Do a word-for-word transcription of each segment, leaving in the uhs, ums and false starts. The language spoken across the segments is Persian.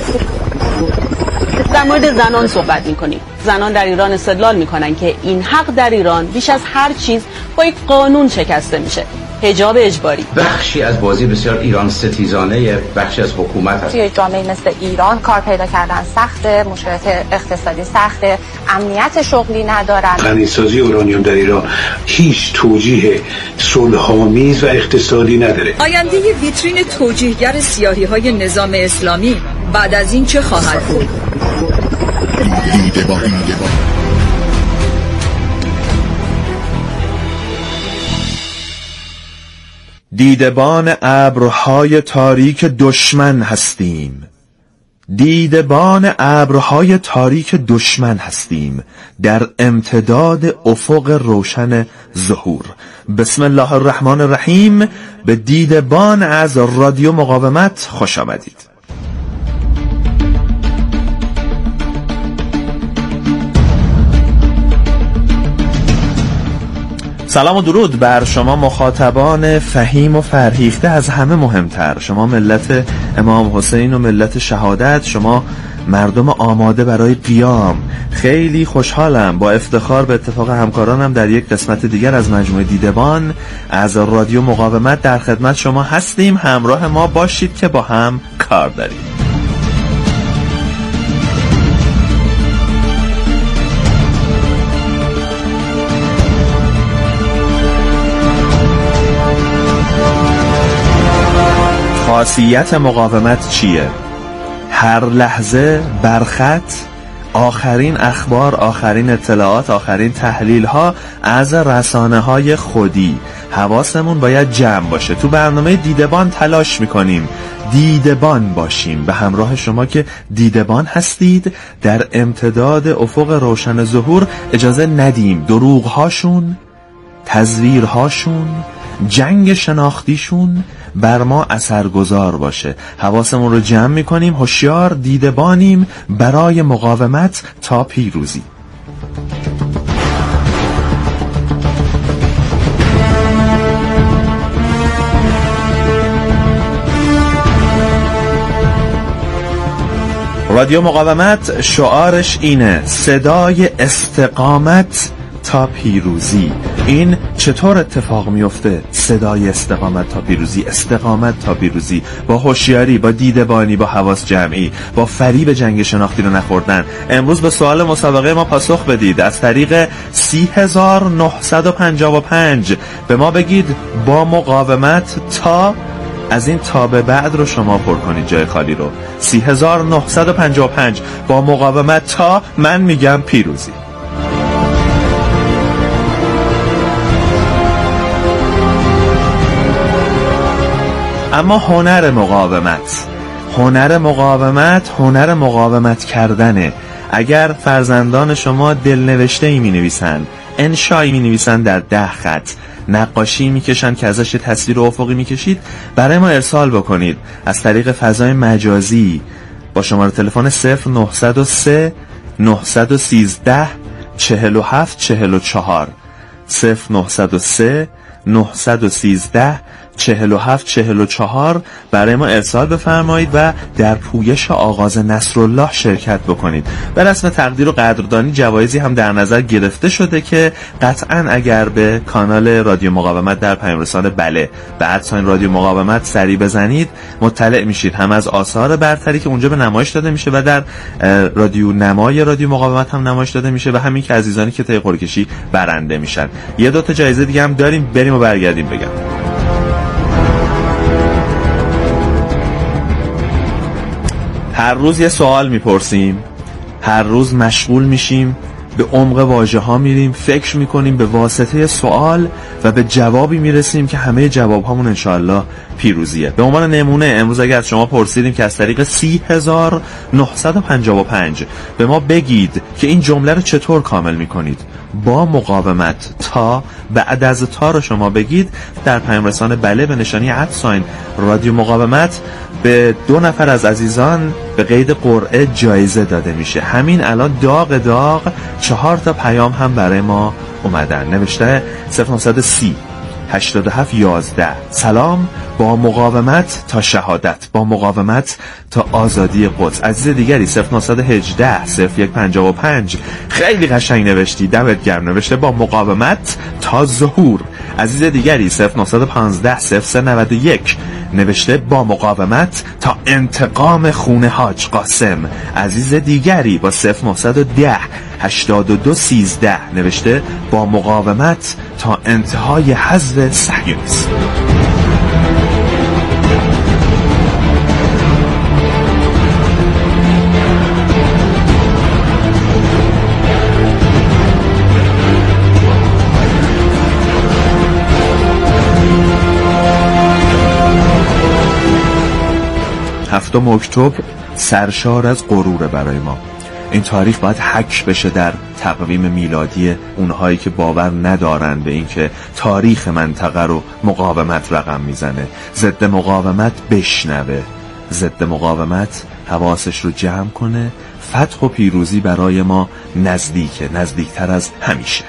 در مورد زنان صحبت میکنیم. زنان در ایران استدلال میکنن که این حق در ایران بیش از هر چیز با یک قانون شکسته میشه، حجاب اجباری. بخشی از بازی بسیار ایران ستیزانه بخشی از حکومت هست. توی جامعه مثل ایران کار پیدا کردن سخته، مشکلات اقتصادی سخته، امنیت شغلی ندارن. غنیسازی اورانیوم در ایران هیچ توجیه صلح‌آمیز و اقتصادی نداره. آینده ویترین توجیهگر سیاهی‌های نظام اسلامی بعد از این چه خواهد بود؟ دیدبان. دیدبان ابرهای تاریک دشمن هستیم. دیدبان ابرهای تاریک دشمن هستیم در امتداد افق روشن ظهور. بسم الله الرحمن الرحیم. به دیدبان از رادیو مقاومت خوش آمدید. سلام و درود بر شما مخاطبان فهیم و فرهیخته، از همه مهمتر شما ملت امام حسین و ملت شهادت، شما مردم آماده برای قیام. خیلی خوشحالم با افتخار به اتفاق همکارانم در یک قسمت دیگر از مجموعه دیدبان از رادیو مقاومت در خدمت شما هستیم. همراه ما باشید که با هم کار داریم. خاصیت مقاومت چیه؟ هر لحظه برخط آخرین اخبار، آخرین اطلاعات، آخرین تحلیل ها از رسانه های خودی. حواسمون باید جمع باشه. تو برنامه دیدبان تلاش میکنیم دیدبان باشیم به همراه شما که دیدبان هستید. در امتداد افق روشن ظهور اجازه ندیم دروغ هاشون، تزویر هاشون، جنگ شناختیشون بر ما اثرگذار باشه. حواسمون رو جمع میکنیم، هوشیار دیدبانیم برای مقاومت تا پیروزی. رادیو مقاومت شعارش اینه: صدای استقامت تا پیروزی. این چطور اتفاق میفته؟ صدای استقامت تا پیروزی، استقامت تا پیروزی، با هوشیاری، با دیدبانی، با حواس جمعی، با فریب جنگ شناختی رو نخوردن. امروز به سوال مسابقه ما پاسخ بدید. از طریق سی هزار و نهصد و پنجاه و پنج به ما بگید با مقاومت تا، از این تا به بعد رو شما پر کنید جای خالی رو. سی هزار و نهصد و پنجاه و پنج با مقاومت تا، من میگم پیروزی. اما هنر مقاومت، هنر مقاومت، هنر مقاومت کردنه. اگر فرزندان شما دلنوشته ای می نویسن، انشایی می نویسن در ده خط، نقاشی می کشن که ازش تصویر افقی می کشید، برای ما ارسال بکنید از طریق فضای مجازی با شماره تلفن صفر نهصد و سه نهصد و سیزده چهل و هفت چهل و چهار صفر نهصد و سه نهصد و سیزده چهل و هفت چهل و چهار برای ما ارسال بفرمایید و در پویش آغاز نصرالله شرکت بکنید. به رسم تقدیر و قدردانی جوایزی هم در نظر گرفته شده که قطعا اگر به کانال رادیو مقاومت در پیام رسان بله به ادساین رادیو مقاومت سری بزنید مطلع میشید هم از آثار برتری که اونجا به نمایش داده میشه و در رادیو نمای رادیو مقاومت هم نمایش داده میشه و همین که عزیزانی که طی قرعه کشی برنده میشن. یه دو تا جایزه دیگه هم داریم، بریم و برگردیم بگم. هر روز یه سوال میپرسیم، هر روز مشغول میشیم، به عمق واژه ها میریم، فکر میکنیم به واسطه سوال و به جوابی میرسیم که همه جواب هامون انشاءالله پیروزیه. به عنوان نمونه امروز اگر شما پرسیدیم که از طریق سی هزار و نهصد و پنجاه و پنج به ما بگید که این جمله رو چطور کامل میکنید، با مقاومت تا، بعد از تا رو شما بگید، در پیام رسان بله به نشانی ادساین رادیو مقاومت به دو نفر از عزیزان به قید قرعه جایزه داده میشه. همین الان داغ داغ چهار تا پیام هم برای ما اومدن. نوشته صفر نهصد و سی هشتاد و هفت یازده: سلام، با مقاومت تا شهادت، با مقاومت تا آزادی قدس. عزیز دیگری صفر نه یک هشت صفر یک پنج پنج خیلی قشنگ نوشتی، دمت گرم. نوشته با مقاومت تا ظهور. عزیز دیگری صفر نه یک پنج صفر سه نه یک نوشته با مقاومت تا انتقام خون حاج قاسم. عزیز دیگری با صفر نه یک صفر هشتاد و دو یک سه نوشته با مقاومت تا انتهای حزب صهیونیسم. هفتم اکتبر سرشار از غروره برای ما. این تاریخ باید حک بشه در تقویم میلادی اونهایی که باور ندارن به این که تاریخ منطقه رو مقاومت رقم میزنه. ضد مقاومت بشنوه، ضد مقاومت حواسش رو جمع کنه. فتح و پیروزی برای ما نزدیکه، نزدیکتر از همیشه.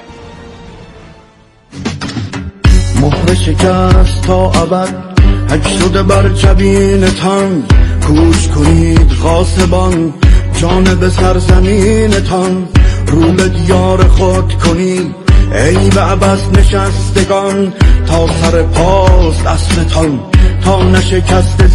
مهر شکست تا ابد حک شده بر جبینتان، کوچ کنید غاصبان جانب سرزمینتان، رو به دیار خود کنید ای به عبس نشستگان، تا سر پاست اسبتان تا نشکست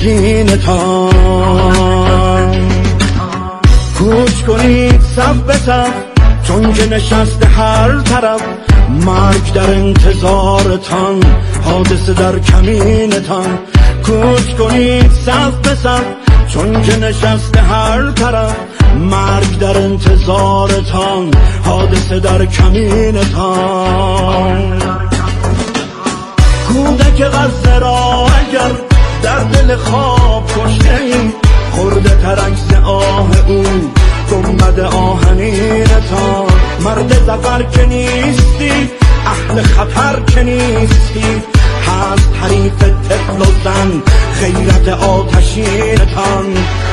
زینتان. کوچ کنید صف به صف چون که نشست هر طرف، مرگ در انتظارتان حادثه در کمینتان. کوچ کنید صف به صف چون که نشست هر طرف، مرگ در انتظارتان حادثه در کمینتان. کودک غزه را اگر در دل خواب کشته ای، خورده ترک ز آه او گنبد آهنینتان. مرد زفر که نیستی، اهل خطر که نیستی، هست حریف طفل و زن غیرت آتشینتان.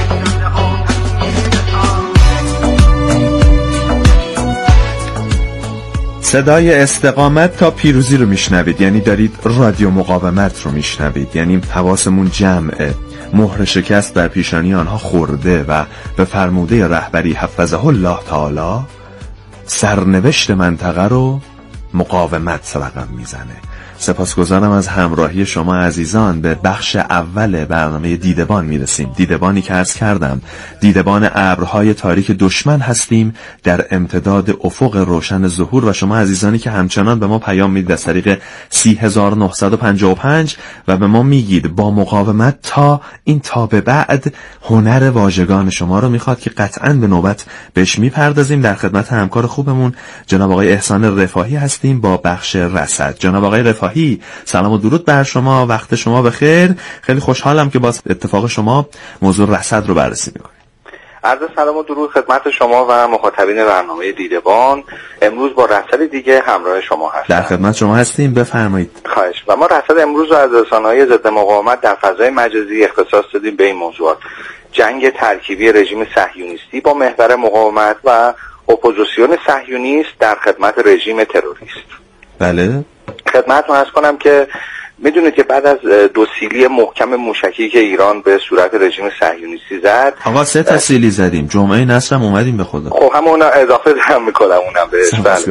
صدای استقامت تا پیروزی رو میشنوید، یعنی دارید رادیو مقاومت رو میشنوید، یعنی حواسمون جمعه. مهر شکست بر پیشانی آنها خورده و به فرموده رهبری حفظه الله تعالی سرنوشت منطقه رو مقاومت رقم میزنه. سپاسگزارم از همراهی شما عزیزان. به بخش اول برنامه دیدبان میرسیم. دیدبانی که عرض کردم دیدبان ابرهای تاریک دشمن هستیم در امتداد افق روشن ظهور، و شما عزیزانی که همچنان به ما پیام میدید از طریق سی هزار و نهصد و پنجاه و پنج و به ما میگید با مقاومت تا این تا به بعد، هنر واژگان شما رو میخواد که قطعاً به نوبت بهش میپردازیم. در خدمت همکار خوبمون جناب آقای احسان رفاهی هستیم با بخش رصد. جناب آقای رفاهی، سلام و درود بر شما، وقت شما بخیر. خیلی خوشحالم که باز اتفاق شما موضوع رصد رو بررسی میکنیم. عرض سلام و درود خدمت شما و مخاطبین برنامه دیدبان. امروز با رصد دیگه همراه شما هستم. در خدمت شما هستیم، بفرمایید. خواهش. و ما رصد امروز رو از رسانه‌های ضد مقاومت در فضای مجازی اختصاص دادیم به این موضوعات: جنگ ترکیبی رژیم صهیونیستی با محور مقاومت و اپوزیسیون صهیونیست در خدمت رژیم تروریست. بله. خدمتتون عرض کنم که میدونید که بعد از دو سیلی محکم موشکی که ایران به صورت رژیم صهیونیستی زد، آقا سه تا سیلی زدیم، جمعه نصرم اومدیم به خدا. خب همون اضافه دارم میکنم اونم به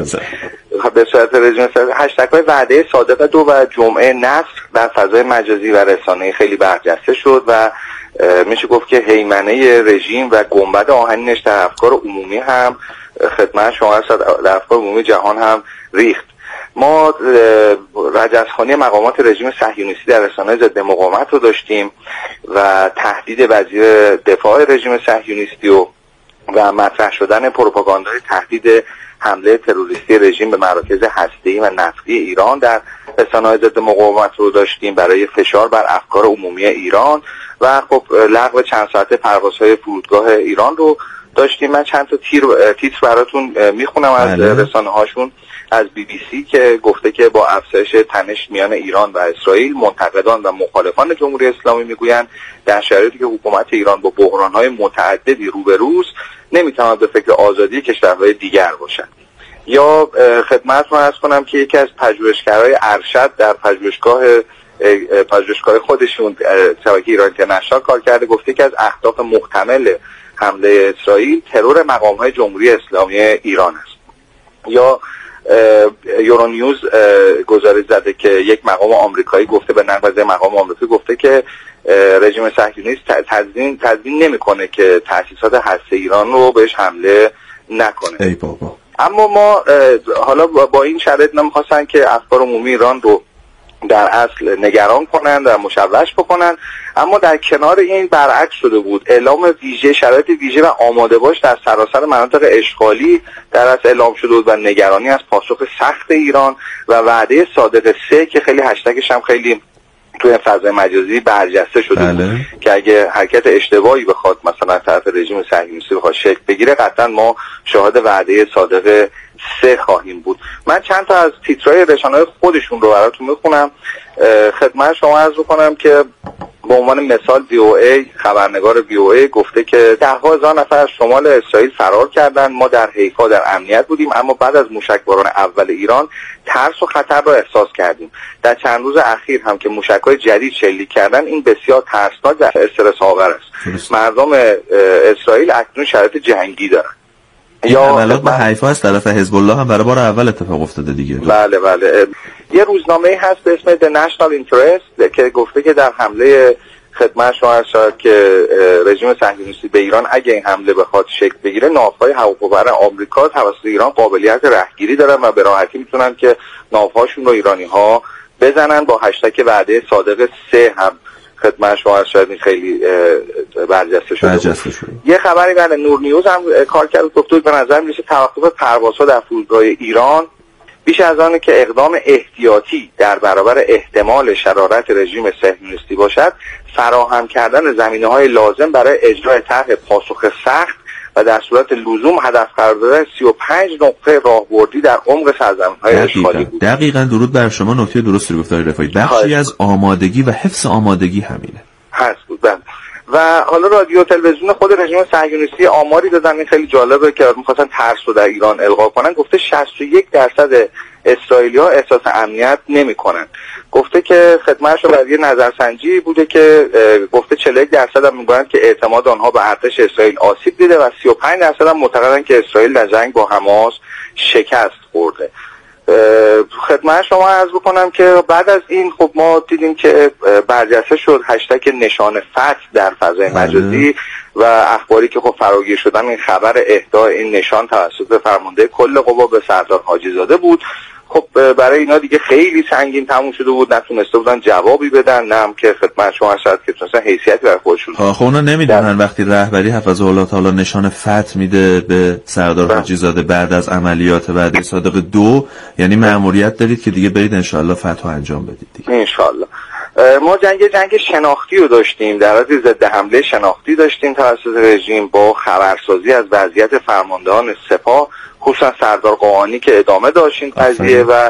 به صورت رژیم هشتگ‌های وعده صادق دو و جمعه نصر در فضای مجازی و رسانه‌ای خیلی برجسته شد و میشه گفت که هیمنه رژیم و گنبد آهنینش در افکار عمومی هم خدمت شما در افکار عمومی جهان هم ریخت. ما رجزخوانی مقامات رژیم صهیونیستی در رسانه‌های ضد مقاومت رو داشتیم و تهدید وزیر دفاع رژیم صهیونیستی و و مطرح شدن پروپاگاندای تهدید حمله تروریستی رژیم به مراکز هسته‌ای و نفتی ایران در رسانه‌های ضد مقاومت رو داشتیم برای فشار بر افکار عمومی ایران و خب لغو چند ساعته پروازهای فرودگاه ایران رو داشتیم. من چند تا تیر تیتر براتون میخونم از رسانه‌هاشون. از بی بی سی که گفته که با افزایش تنش میان ایران و اسرائیل، منتقدان و مخالفان جمهوری اسلامی میگویند در شرایطی که حکومت ایران با بحران‌های متعددی روبروست نمیتواند به فکر آزادی کشورهای دیگر باشد. یا خدمتتون عرض کنم که یکی از پژوهشگرای ارشد در پژوهشگاه پژوهشگاه خودشون شبکه ایران اینترنشنال کار کرده، گفته که از اهداف محتمل حمله اسرائیل ترور مقام‌های جمهوری اسلامی ایران است. یا یورونیوز گزارش زده که یک مقام آمریکایی گفته به نقل مقام آمریکایی گفته که رژیم صهیونیست تضمین تضمین نمیکنه که تأسیسات هسته ایران رو بهش حمله نکنه. ای بابا. اما ما حالا با این شرایط نمیخواستن که افکار عمومی ایران رو در اصل نگران کنند و مشوش بکنند، اما در کنار این برعکس شده بود. اعلام ویژه، شرایط ویژه و آماده باش در سراسر مناطق اشغالی در اصل اعلام شده بود و نگرانی از پاسخ سخت ایران و وعده صادق سه که خیلی هشتگش هم خیلی توی فضای مجازی برجسته شده بله. بود که اگه حرکت اشتباهی بخواد مثلا طرف رژیم صهیونیستی بخواد شکل بگیره، قطعا ما شاهد وعده صادق سه خواهیم بود. من چند تا از تیترهای رسانه‌های خودشون رو براتون میخونم خدمت شما عرض کنم که به عنوان مثال وی او ای، خبرنگار وی او ای گفته که ده هزار نفر از شمال اسرائیل فرار کردند، ما در حیفا در امنیت بودیم، اما بعد از موشکباران اول ایران ترس و خطر را احساس کردیم. در چند روز اخیر هم که موشک‌های جدید شلیک کردن، این بسیار ترسناک و استرس آور است. مردم اسرائیل اکنون شرایط جنگی دارند. یا حملات به حیفا از طرف حزب الله هم برای بار اول اتفاق افتاده دیگه. بله بله. یه روزنامه هست به اسم The National Interest که گفته که در حمله خدمت شما ارشاد که رژیم صهیونیستی به ایران اگه این حمله بخواد شکل بگیره، ناوهای هواپیمابر آمریکا توسط ایران قابلیت رهگیری دارن و به راحتی میتونن که ناوهاشون رو ایرانی‌ها بزنن. با هشتگ وعده صادق سه هم خدمت شما شاید خیلی برجسته شده. برجسته شده. یه خبری برای نور نیوز هم کار کرد، گفت به نظر میاد توقف پروازها در فرودگاه ایران بیش از آنه که اقدام احتیاطی در برابر احتمال شرارت رژیم صهیونیستی باشد، فراهم کردن زمینه‌های لازم برای اجرای طرح پاسخ سخت و در صورت لزوم هدف قرار دادن سی و پنج نقطه راهبردی در عمق سرزمین‌های اشغالی بود. دقیقاً درود بر شما، نکته درستی گفت آقای رفاعی. بخشی از آمادگی و حفظ آمادگی همینه. هست بود. بله. و حالا رادیو تلویزیون خود رژیم صهیونیستی آماری دادن، این خیلی جالبه که می‌خواستن ترس رو در ایران القا کنن. گفته شصت و یک درصد اسرائیلی‌ها احساس امنیت نمی‌کنن. گفته که خدمتش برای یه نظرسنجی بوده که گفته چهل و یک درصد هم میگن که اعتماد آنها به ارتش اسرائیل آسیب دیده و سی و پنج درصد هم معتقدن که اسرائیل در جنگ با حماس شکست خورده. خدمت شما عرض بکنم که بعد از این خب ما دیدیم که برجسته شد هشتگ نشان فتح در فضای مجازی و اخباری که خب فراگیر شدن این خبر اهدای این نشان توسط فرمانده کل قوا به سردار حاجی زاده بود. خب برای اینا دیگه خیلی سنگین تموم شده بود، نتونسته بودن جوابی بدن، نه هم که خدمت شما شاید که تونستن حیثیتی برای خودشون. خب اونا نمیدونن وقتی رهبری حفظه الله تعالی نشان فتح میده به سردار حاجی زاده بعد از عملیات وعده صادق دو، یعنی مأموریت دارید که دیگه برید انشالله فتح انجام بدید دیگه. انشالله. ما جنگ جنگ شناختی رو داشتیم، در از ضد حمله شناختی داشتیم توسط رژیم با خبرسازی از وضعیت فرماندهان سپاه، خصوصا سردار قاآنی که ادامه داشت این قضیه و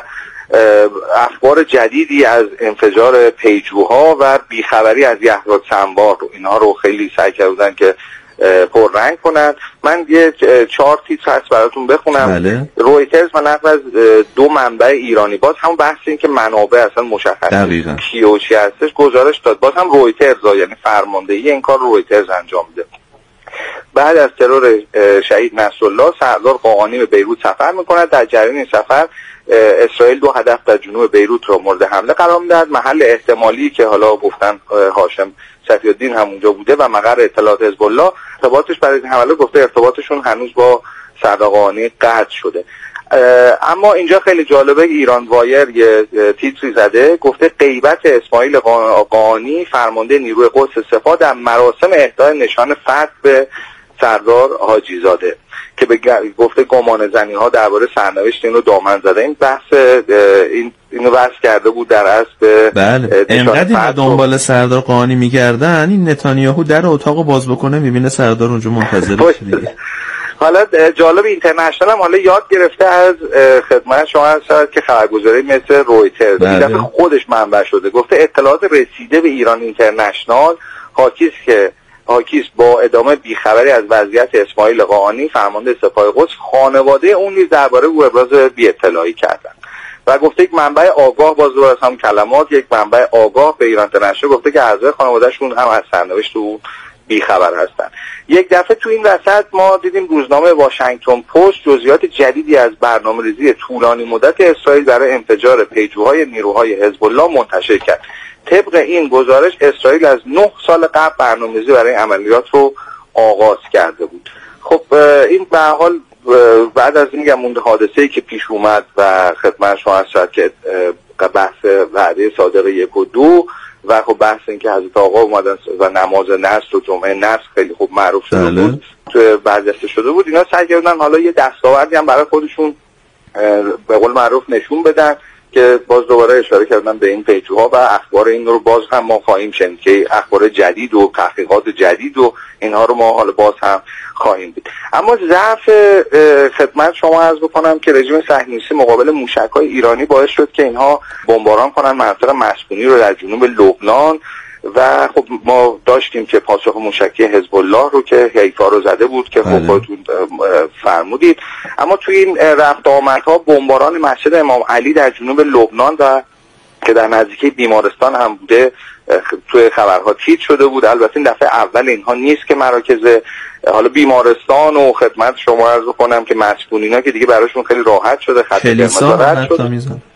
اخبار جدیدی از انفجار پیجوها و بیخبری از یحیی سنوار رو، اینها رو خیلی سعی کردن که پررنگ کنند. من یه چهار تیتر هست براتون بخونم. بله. رویترز و نقل از دو منبع ایرانی، باز هم بحث این که منابع اصلا مشخص کی و چی هستش گزارش داد، باز هم رویترز، یعنی فرماندهی این کار رویترز انجام میده. بعد از ترور شهید نصرالله، سردار قاآنی به بیروت سفر میکند. در جریان این سفر اسرائیل دو هدف در جنوب بیروت را مورد حمله قرار میدهد. محل احتمالی که حالا گفتن هاشم صفی‌الدین هم اونجا بوده و مقر اطلاعات حزب الله. ارتباطش برای این حمله گفته ارتباطشون هنوز با سردار قاآنی قطع شده. اما اینجا خیلی جالبه، ایران وایر یه تیتری زده، گفته غیبت اسماعیل قاآنی فرمانده نیروی قدس سپاه در مراسم اهدای نشان فتح به سردار حاجی زاده که به گفته گمان زنی ها درباره سرنوشت اینو دامن زده. این بحث این اینو بحث کرده بود در اصل. بله اینقدر دنبال سردار قاآنی میگردن، این نتانیاهو در اتاقو باز بکنه میبینه سردار اونجا منتظرش دیگه. حالا جالب اینترنشنال هم حالا یاد گرفته از خدمت شما هست که خبرگزاری مثل رویترز بله. خودش منبع شده، گفته اطلاعات رسیده به ایران اینترنشنال حاکیست که حاکیست با ادامه بیخبری از وضعیت اسماعیل قاآنی فرمانده سپاه قدس، خانواده اون نیز درباره او ابراز بی اطلاعی کردند. و گفته یک منبع آگاه، باز دوباره هم کلمات، یک منبع آگاه به ایران اینترنشنال گفته که اعضای خانواده‌شون هم از سرنوشت او بیخبر هستن. یک دفعه تو این وسط ما دیدیم روزنامه واشنگتن پست جزئیات جدیدی از برنامه‌ریزی طولانی مدت اسرائیل برای انفجار پیجوهای نیروهای حزب الله منتشر کرد. طبق این گزارش اسرائیل از نه سال قبل برنامه‌ریزی برای عملیات رو آغاز کرده بود. خب این به هر حال بعد از این گمونده حادثه‌ای که پیش اومد و خدمت شما عرض شد که بحث وعده صادق یک و دو و خب بحث این که حضرت آقا اومدن و نماز نصر و جمعه نصر خیلی خوب معروف شده بله. بود تو برجسته شده بود، اینا سعی کردن حالا یه دستاوردی هم برای خودشون به قول معروف نشون بدن که باز دوباره اشاره کردن به این پیجوها و اخبار این رو باز هم ما خواهیم شنید که اخبار جدید و تحقیقات جدید و اینها رو ما حالا باز هم خواهیم دید. اما ضعف خدمت شما عرض بکنم که رژیم صهیونیستی مقابل موشک‌های ایرانی باعث شد که اینها بمباران کنن مناطق مسکونی رو در جنوب لبنان و خب ما داشتیم که پاسخ موشکی حزب الله رو که حیفا رو زده بود که خب خودتون فرمودید. اما توی این رفت آمدها بمباران مسجد امام علی در جنوب لبنان و که در نزدیکی بیمارستان هم بوده توی خبرها تیتر شده بود. البته این دفعه اول اینها نیست که مراکز حالا بیمارستان و خدمت شما عرض کنم که مسکونینا که دیگه براشون خیلی راحت شده خط قرمز رد شد.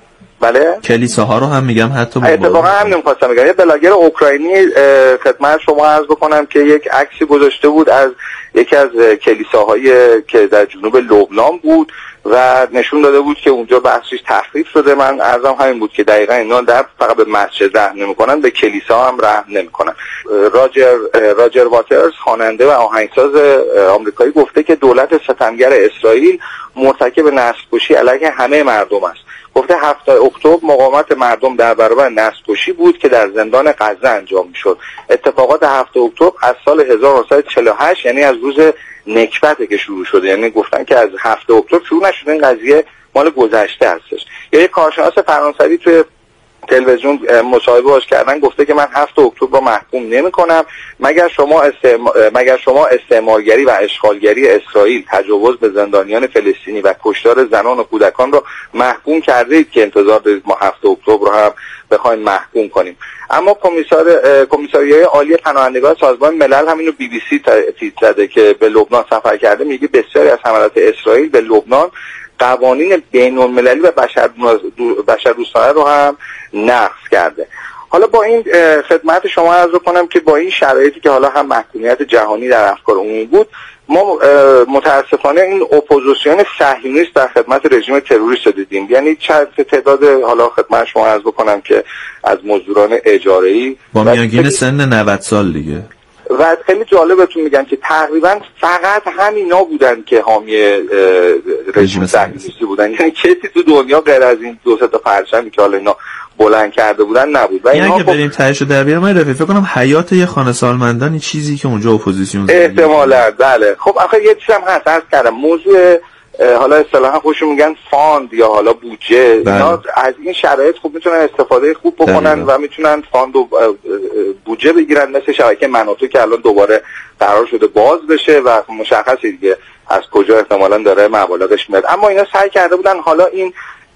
بله کلیساها رو هم میگم حتی اتفاقا هم نمیخواستم بگم. یه بلاگر اوکراینی خدمت شما عرض بکنم که یک عکسی گذاشته بود از یکی از کلیساهای که در جنوب لبنان بود و نشون داده بود که اونجا بحثش تخریب شده. من عرضم همین بود که دقیقاً اینا در فقط به مسجد رحم نمیکنن، به کلیسا هم رحم نمیکنن. راجر راجر واترز خواننده و آهنگساز آمریکایی گفته که دولت ستمگر اسرائیل مرتکب نسل‌کشی علیه همه مردم است. گفته هفتم اکتبر مقاومت مردم در برابر نسل‌کشی بود که در زندان غزه انجام میشد. اتفاقات هفتم اکتبر از سال هزار و نهصد و چهل و هشت یعنی از روز نکبته که شروع شده، یعنی گفتن که از هفتم اکتبر شروع نشده، این قضیه مال گذشته هستش. یا یک کارشناس فرانسوی توی تلویزیون مصاحبه باش کردن گفته که من هفتم اکتبر رو محکوم نمی‌کنم مگر شما استعما... مگر شما استعمارگری و اشغالگری اسرائیل، تجاوز به زندانیان فلسطینی و کشتار زنان و کودکان رو محکوم کردید که انتظار دارید ما هفتم اکتبر رو هم بخوایم محکوم کنیم. اما کمیسار کمیساریای عالی پناهندگان سازمان ملل همین رو بی بی سی تایید زده که به لبنان سفر کرده، میگه بسیاری از حملات اسرائیل به لبنان قوانین بین‌المللی و بشر بشر دوستانه رو هم نقض کرده. حالا با این خدمت شما عرض کنم که با این شرایطی که حالا هم محکومیت جهانی در افکار عمومی بود، ما متاسفانه این اپوزیسیون صهیونیست در خدمت رژیم تروریست دیدیم. یعنی چند تعداد حالا خدمت شما عرض بکنم که از مزدوران اجاره‌ای با میانگین سن نود سال دیگه و خیلی جالبتون میگم که تقریبا فقط همینا بودن که حامی رژیم صهیونیستی بودن، یعنی کسی تو دنیا غیر از این دو سه تا پرچمی که حالا اینا بلند کرده بودن نبود. و یعنی اگه بریم تهش رو در بیارم من رفیق فکر کنم حیات یه خانه سالمندان چیزی که اونجا اپوزیسیون زندگی احتمالاً بله. خب آخه یه چیزی هم هست عرض کردم، موضوع حالا اصطلاحا خودشون میگن فاند یا حالا بودجه، اینا از این شرایط خوب میتونن استفاده خوب بکنن و میتونن فاند و بودجه بگیرن، مثل شبکه مناطق که الان دوباره قرار شده باز بشه و مشخصه دیگه از کجا احتمالاً داره مبالغش میاد. اما اینا سعی کرده بودن حالا این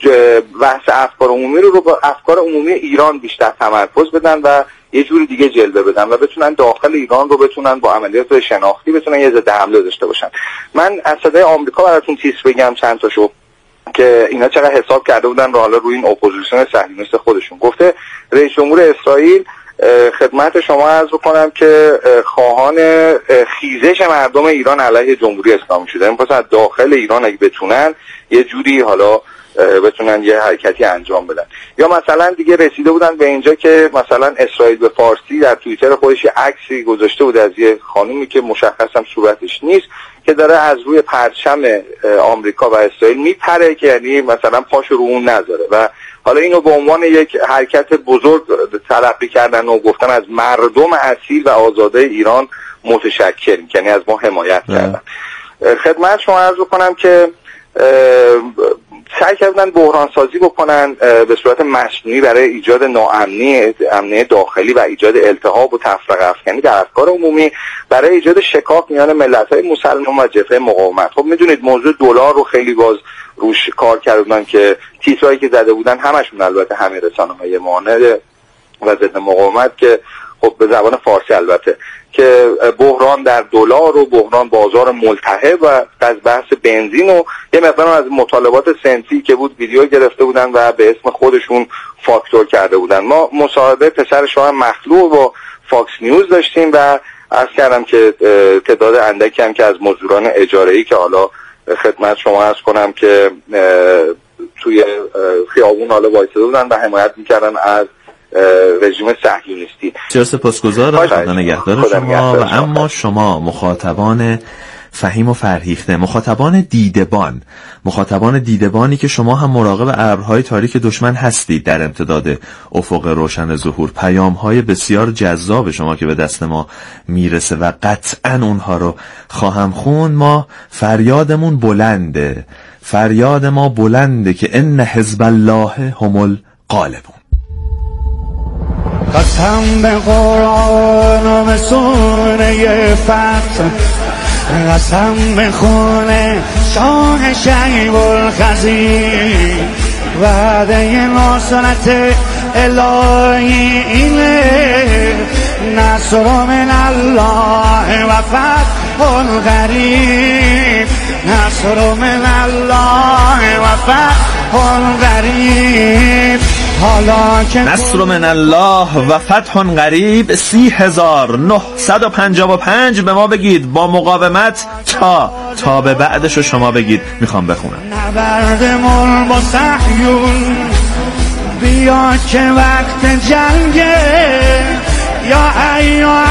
بحث افکار عمومی رو رو با افکار عمومی ایران بیشتر تمرکز بدن و یه جوری دیگه جلوه بدن و بتونن داخل ایران رو بتونن با عملیات شناختی بتونن یه ضد حمله داشته باشن. من از صدای آمریکا براتون تیس بگم چند تاشو که اینا چقدر حساب کرده بودن رو حالا روی این اپوزیسیون صهیونیست خودشون. گفته رئیس جمهور اسرائیل خدمت شما عرض بکنم که خواهان خیزش مردم ایران علیه جمهوری اسلامی شده، این پس از داخل ایران اگه بتونن یه جوری حالا بتونن یه حرکتی انجام بدن. یا مثلا دیگه رسیده بودن به اینجا که مثلا اسرائیل به فارسی در توییتر خودش یه عکسی گذاشته بود از یه خانومی که مشخصم صورتش نیست که داره از روی پرچم آمریکا و اسرائیل میپره که یعنی مثلا پاشو رو اون نذاره و حالا اینو به عنوان یک حرکت بزرگ تلقی کردن و گفتن از مردم اصیل و آزاده ایران متشکریم، یعنی از ما حمایت کردن. خدمت شما عرض کنم که سعی کردن بحران سازی بکنن به صورت مصنوعی برای ایجاد ناامنی امنیت داخلی و ایجاد التهاب و تفرقه افکنی در افکار عمومی، برای ایجاد شکاف میان ملت‌های مسلمان و جبهه مقاومت. خب میدونید موضوع دلار رو خیلی باز روش کار کردن که تیترایی که زده بودن همشون البته همه رسانه‌های مانع و ضد مقاومت که خب به زبان فارسی البته که بحران در دلار و بحران بازار ملتهب و از بحث بنزین و یه مقدار از مطالبات صنفی که بود ویدیو گرفته بودن و به اسم خودشون فاکتور کرده بودن. ما مصاحبه پسر شاه مخلوع با فاکس نیوز داشتیم و عرض کردم که تعداد اندکی هم که از مزدوران اجاره‌ای که حالا خدمت شما عرض کنم که توی خیابون حالا وایساده بودن و حمایت میکردن از رژیم صهیونیستی. بسیار سپاسگزارم، خدا نگهدار شما. و اما شما مخاطبان فهیم و فرهیخته، مخاطبان دیدبان، مخاطبان دیدبانی که شما هم مراقب ابرهای تاریک دشمن هستید در امتداد افق روشن ظهور، پیام‌های بسیار جذاب شما که به دست ما میرسه و قطعاً اونها رو خواهم خوند. ما فریادمون بلنده، فریاد ما بلنده که ان حزب الله هم الغالبون. قسم به قرآن و به سوره فتح، قسم به خون شاه شیب الخزیر، وعده نصرت الهی اینه، نصر من الله و فتح قریب، نصر من الله و فتح قریب. نصر من الله و فتح قریب. سی هزار نهصد و پنجاه و پنج به ما بگید با مقاومت تا تا به بعدش رو شما بگید. میخوام بخونم. نبرد مل با صهیون بیا که وقت جنگه، یا ایها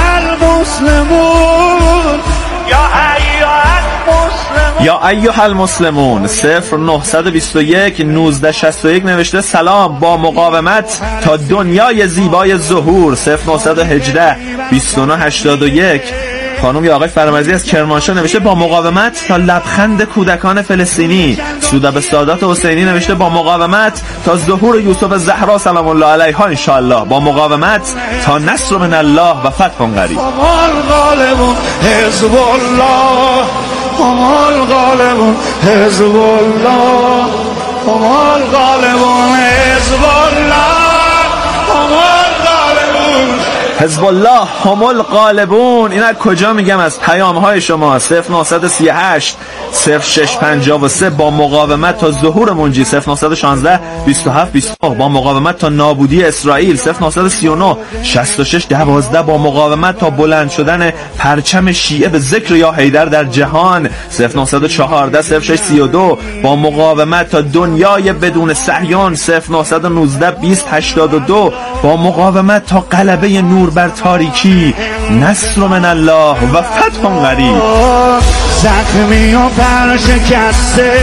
المسلمون، یا ایها المسلمون، یا ایها المسلمون. صفر نهصد و بیست و یک نوزده شصت و یک نوشته سلام با مقاومت تا دنیای زیبای ظهور. صفر نهصد و هجده بیست و نه هشتاد و یک خانم یا آقای فرمزی از کرمانشاه نوشته با مقاومت تا لبخند کودکان فلسطینی. سوده به سادات حسینی نوشته با مقاومت تا ظهور یوسف زهرا سلام الله علیها ان شاء الله. با مقاومت تا نصر من الله و فتح قریب. الغالبون حزب الله، هم الغالبون حزب الله، هم الغالبون حزب الله، هم الغالبون حزب الله هم الغالبون. این از کجا میگم؟ از پیام های شما. صفر نهصد و سی و هشت صفر شش پنجاه و سه با مقاومت تا ظهور منجی. صفر نهصد و شانزده بیست و هفت بیست و نه با مقاومت تا نابودی اسرائیل. صفر نهصد و سی و نه شصت و شش دوازده با مقاومت تا بلند شدن پرچم شیعه به ذکر یا حیدر در جهان. صفر نهصد و چهارده صفر شش سی و دو با مقاومت تا دنیای بدون صهیون. صفر نهصد و نوزده بیست هشتاد و دو با مقاومت تا غلبه نور بر تاریکی. نصر من الله و فتح قریب. زخمی و پرشکسته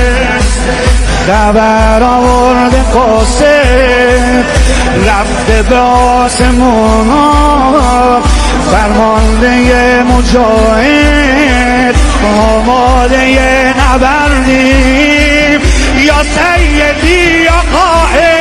خبر آورده قاسم، رفته به آسمون فرمانده مجاهد، آماده نبردیم یا سیدی یا قائد،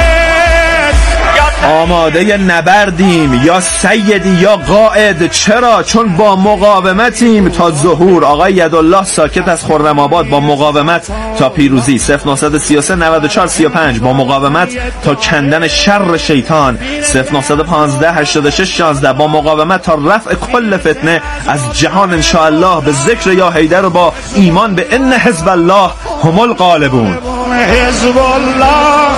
آماده نبردیم یا سیدی یا قائد. چرا؟ چون با مقاومتیم تا ظهور. آقای یدالله ساکت از خرم آباد با مقاومت تا پیروزی. صفر نهصد و سی و سه نود و چهار سی و پنج با مقاومت تا کندن شر شیطان. صفر نهصد و پانزده هشتاد و شش شانزده با مقاومت تا رفع کل فتنه از جهان ان شاء الله به ذکر یا حیدر و با ایمان به ان حزب الله هم الغالبون. حزب الله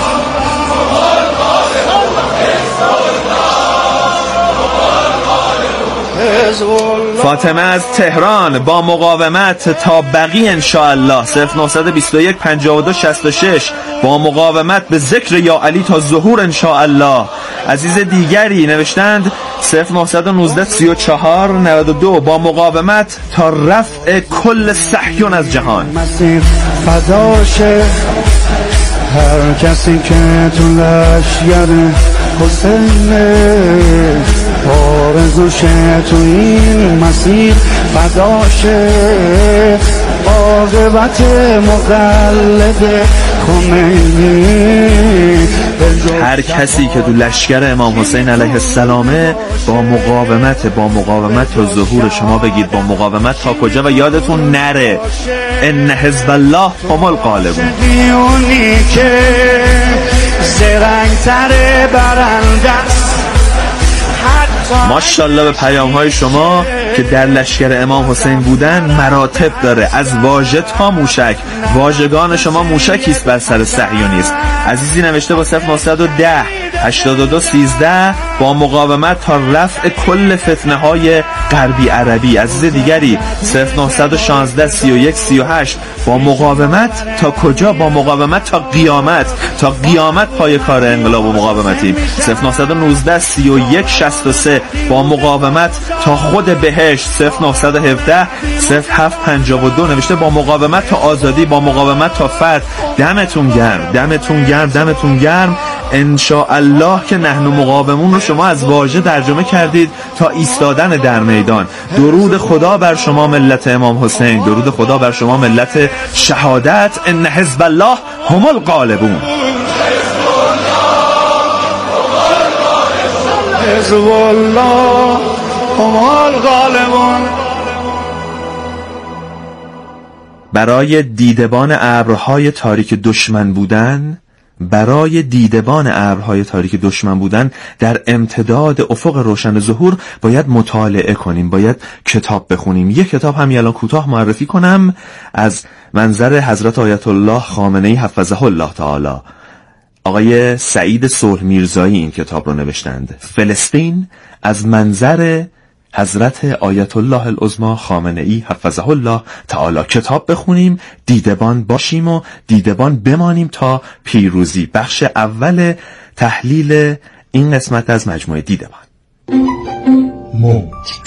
فاطمه از تهران با مقاومت تا بقی ان شاء الله. صفر نهصد و بیست و یک پنجاه و دو شصت و شش با مقاومت به ذکر یا علی تا ظهور ان شاء الله. عزیز دیگری نوشتند صفر نهصد و نوزده سی و چهار نود و دو با مقاومت تا رفع کل صهیون از جهان. مسیر فداشه هر کسی که تو لشگر حسینه، آرزوشه تو این مسیر فداشه، عاقبت مقلد خمینی. هر کسی که تو لشکر امام حسین علیه السلامه با مقاومت با مقاومت تا ظهور شما بگید با مقاومت تا کجا و یادتون نره ان حزب الله هم الغالبون. دیونی که زرنگ‌تر برنده است. ماشاءالله به پیام های شما که در لشکر امام حسین بودن مراتب داره، از واژه تا موشک. واژگان شما موشکی است بر سر صهیونیست. عزیزی نوشته با صفر نهصد و ده هشتاد و دو سیزده با مقاومت تا رفع کل فتنه های غربی عربی. عزیز دیگری صفر نهصد و شانزده سی و یک سی و هشت با مقاومت تا کجا؟ با مقاومت تا قیامت. تا قیامت پای کار انقلاب و مقاومتیم. صفر نهصد و نوزده سی و یک شصت و سه با مقاومت تا خود بهشت. صفر نهصد و هفده صفر هفت پنجاه و دو نوشته با مقاومت تا آزادی، با مقاومت تا فرد. دمتون گرم، دمتون گرم، دمتون گرم. ان شاء الله که نحن مقاومون رو شما از واژه ترجمه کردید تا ایستادن در میدان. درود خدا بر شما ملت امام حسین، درود خدا بر شما ملت شهادت. ان حزب الله هم الغالبون. حزب الله هم الغالبون. برای دیدبان ابرهای تاریک دشمن بودن برای دیدبان ابرهای تاریک دشمن بودن در امتداد افق روشن ظهور باید مطالعه کنیم، باید کتاب بخونیم. یک کتاب هم الان کوتاه معرفی کنم از منظر حضرت آیت الله خامنه‌ای حفظه الله تعالی. آقای سعید صلح میرزایی این کتاب رو نوشتند، فلسطین از منظر حضرت آیت الله العظمی خامنه‌ای حفظه الله تعالی. کتاب بخونیم، دیدبان باشیم و دیدبان بمانیم تا پیروزی. بخش اول تحلیل این قسمت از مجموعه دیدبان. موج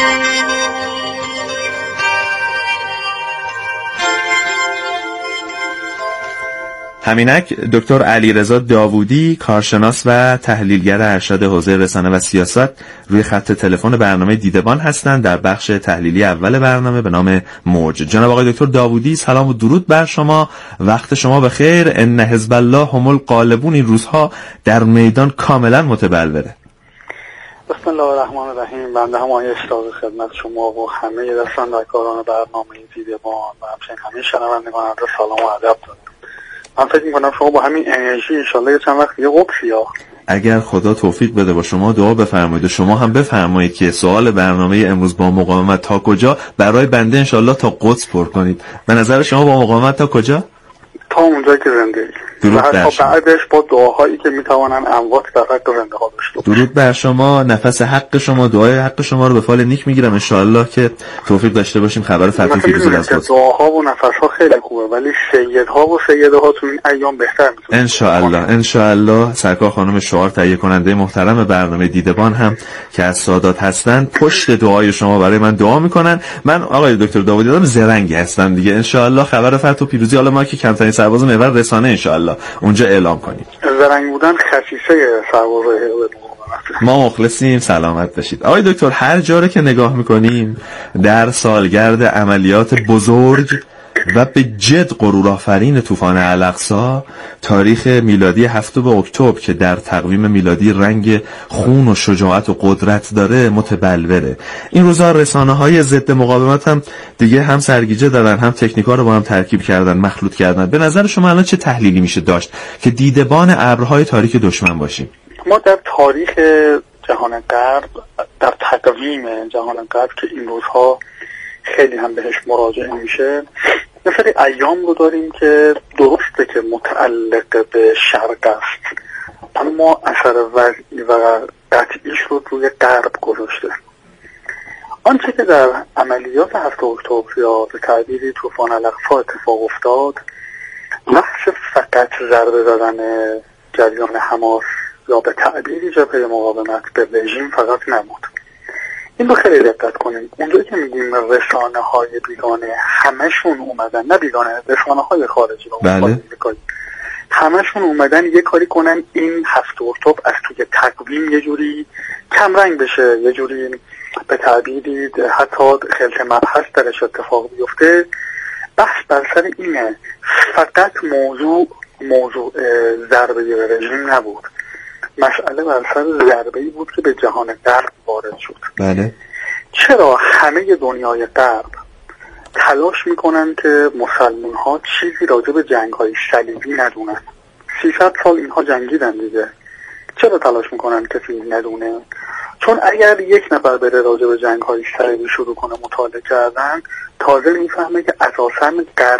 همینک دکتر علیرضا داوودی، کارشناس و تحلیلگر ارشد حوزه رسانه و سیاست، روی خط تلفن برنامه دیدبان هستند در بخش تحلیلی اول برنامه به نام موج. جناب آقای دکتر داوودی، سلام و درود بر شما، وقت شما بخیر. ان حزب الله هم الغالبون این روزها در میدان کاملا متبلوره. بسم الله الرحمن الرحیم. بنده هم اشتاق خدمت شما و همه رسانده‌کاران برنامه دیدبان و همچنین همه شنوندگان عرض سلام و ادب دارم. من فکر میکنم شما با همین انرژی انشالله یه چند وقت یه قدسی ها اگر خدا توفیق بده با شما دعا بفرمایید و شما هم بفرمایید که سوال برنامه امروز با مقاومت تا کجا برای بنده انشالله تا قدس پر کنید. به نظر شما با مقاومت تا کجا؟ تا اونجا که زنده درود و حتی بر شما. بعدش با دعاهایی که میتوانن اموات در حق زنده ها داشته. درود بر شما، نفس حق شما، دعای حق شما رو به فال نیک میگیرم انشالله که توفیق داشته باشیم خبر فتح پیروزی از قدس. دعاها و نفسها خیلی خوبه ولی سیدها و سیده ها تو این ایام بهتر میتونه. انشالله انشالله سرکار خانم شعار تهیه کننده محترم برنامه دیدبان هم که از سادات هستن پشت دعای شما برای من دعا میکنن. من آقای دکتر داوودی آدم زرنگی هستم دیگه، انشالله خبر فتح و پیروزی، حالا ما که کمترین سرباز محور رسانه انشالله اونجا اعلام کنیم. زرنگ بودن خصیصه سرباز ما مخلصیم، سلامت باشید. آقای دکتر، هر جا که نگاه میکنیم در سالگرد عملیات بزرگ و به جد غرورآفرین طوفان الاقصی، تاریخ میلادی هفتم اکتبر که در تقویم میلادی رنگ خون و شجاعت و قدرت داره متبلوره. این روزا رسانه‌های ضد مقاومت هم دیگه هم سرگیجه دارن، هم تکنیکا رو با هم ترکیب کردن، مخلوط کردن. به نظر شما الان چه تحلیلی میشه داشت که دیدبان ابرهای تاریک دشمن باشیم؟ ما در تاریخ جهان غرب، در تقویم جهان غرب که این روزها خیلی هم بهش مراجعه میشه، یه سری ایام رو داریم که درسته که متعلق به شرق است اما اثر وضعی و قطعیش رو روی غرب گذاشته. آنچه که در عملیات هفتم اکتبر یا به تعبیری طوفان الاقصی اتفاق افتاد، نقش فقط ضربه زدن جریان حماس یا به تعبیری جبهه مقاومت به رژیم فقط نبود. این رو خیلی دقت کنیم. اونجایی که میگیم رسانه های بیگانه همشون اومدن، نه بیگانه، رسانه های خارجی بله. همشون اومدن یه کاری کنن این هفت اکتبر از توی تقویم یه جوری کمرنگ بشه، یه جوری به تعبیری حتی خلط مبحث درش اتفاق بیفته. بحث بر سر اینه، فقط موضوع موضوع ضربه به رژیم نبود. مسئله بر سر ضربه‌ای بود که به جهان غرب وارد شد. بله. چرا همه دنیای غرب تلاش میکنن که مسلمان ها چیزی راجع به جنگ های صلیبی ندونن؟ سیصد سال اینها جنگیدن دیگه. چرا تلاش میکنن کسی ندونه؟ چون اگر یک نفر بره راجع به جنگ های صلیبی شروع کنه مطالعه کردن، تازه میفهمه که اساساً غرب